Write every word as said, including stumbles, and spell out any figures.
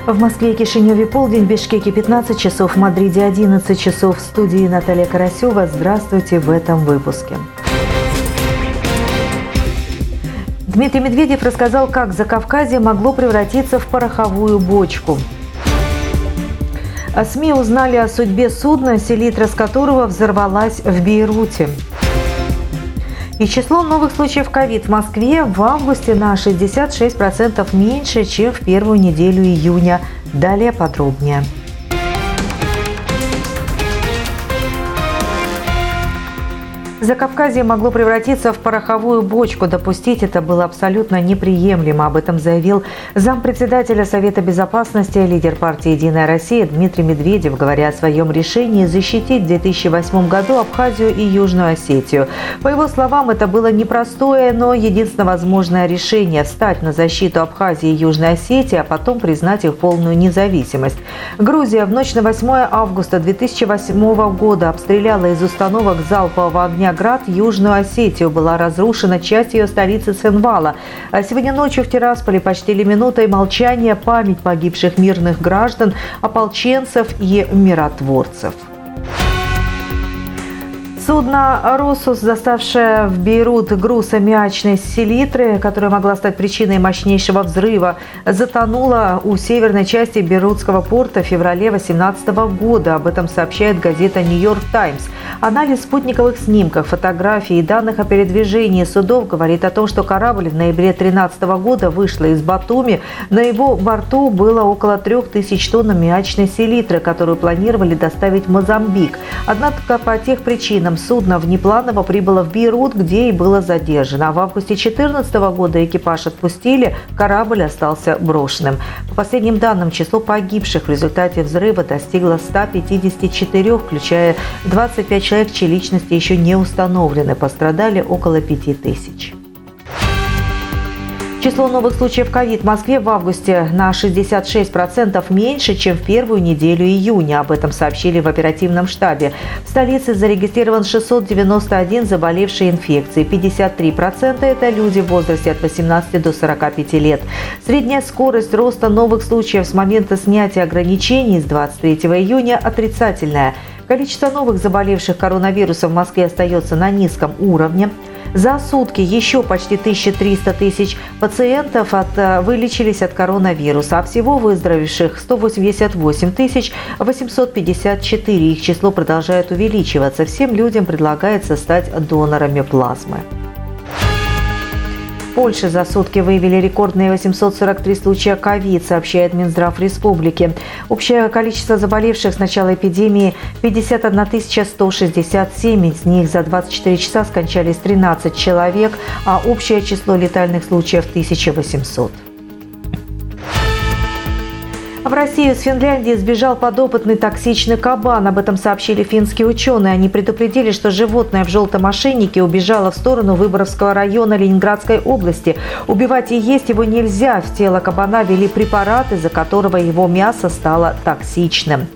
В Москве и Кишиневе полдень, в Бишкеке пятнадцать часов, в Мадриде одиннадцать часов. В студии Наталья Карасева. Здравствуйте в этом выпуске. Дмитрий Медведев рассказал, как Закавказье могло превратиться в пороховую бочку. СМИ узнали о судьбе судна, селитра с которого взорвалась в Бейруте. И число новых случаев ковид в Москве в августе на шестьдесят шесть процентов меньше, чем в первую неделю июня. Далее подробнее. Закавказье могло превратиться в пороховую бочку. Допустить это было абсолютно неприемлемо. Об этом заявил зампредседателя Совета Безопасности, лидер партии «Единая Россия» Дмитрий Медведев, говоря о своем решении защитить в две тысячи восьмом году Абхазию и Южную Осетию. По его словам, это было непростое, но единственно возможное решение – встать на защиту Абхазии и Южной Осетии, а потом признать их полную независимость. Грузия в ночь на восьмое августа две тысячи восьмого года обстреляла из установок залпового огня Град Южную Осетию. Была разрушена часть ее столицы Цхинвала. А сегодня ночью в Тирасполе почтили минутой молчания память погибших мирных граждан, ополченцев и миротворцев. Судно «Росус», доставшее в Бейрут груз аммиачной селитры, которая могла стать причиной мощнейшего взрыва, затонуло у северной части Бейрутского порта в феврале две тысячи восемнадцатого года. Об этом сообщает газета «Нью-Йорк Таймс». Анализ спутниковых снимков, фотографий и данных о передвижении судов говорит о том, что корабль в ноябре две тысячи тринадцатого года вышел из Батуми. На его борту было около трех тысяч тонн аммиачной селитры, которую планировали доставить в Мозамбик. Однако по тех причинам судно внепланово прибыло в Бейрут, где и было задержано. А в августе две тысячи четырнадцатого года экипаж отпустили, корабль остался брошенным. По последним данным, число погибших в результате взрыва достигло ста пятидесяти четырёх, включая двадцать пять человек, чьи личности еще не установлены. Пострадали около пяти тысяч. Число новых случаев ковид в Москве в августе на шестьдесят шесть процентов меньше, чем в первую неделю июня. Об этом сообщили в оперативном штабе. В столице зарегистрирован шестьсот девяносто один заболевший инфекцией. пятьдесят три процента – это люди в возрасте от восемнадцати до сорока пяти лет. Средняя скорость роста новых случаев с момента снятия ограничений с двадцать третьего июня отрицательная. Количество новых заболевших коронавирусом в Москве остается на низком уровне. За сутки еще почти тысяча триста тысяч пациентов от, вылечились от коронавируса, а всего выздоровевших сто восемьдесят восемь тысяч восемьсот пятьдесят четыре. Их число продолжает увеличиваться. Всем людям предлагается стать донорами плазмы. В Польше за сутки выявили рекордные восемьсот сорок три случая ковид, сообщает Минздрав республики. Общее количество заболевших с начала эпидемии – пятьдесят одна тысяча сто шестьдесят семь. Из них за двадцать четыре часа скончались тринадцать человек, а общее число летальных случаев – тысяча восемьсот. В Россию с Финляндии сбежал подопытный токсичный кабан. Об этом сообщили финские ученые. Они предупредили, что животное в желтом ошейнике убежало в сторону Выборгского района Ленинградской области. Убивать и есть его нельзя. В тело кабана ввели препарат, из-за которого его мясо стало токсичным.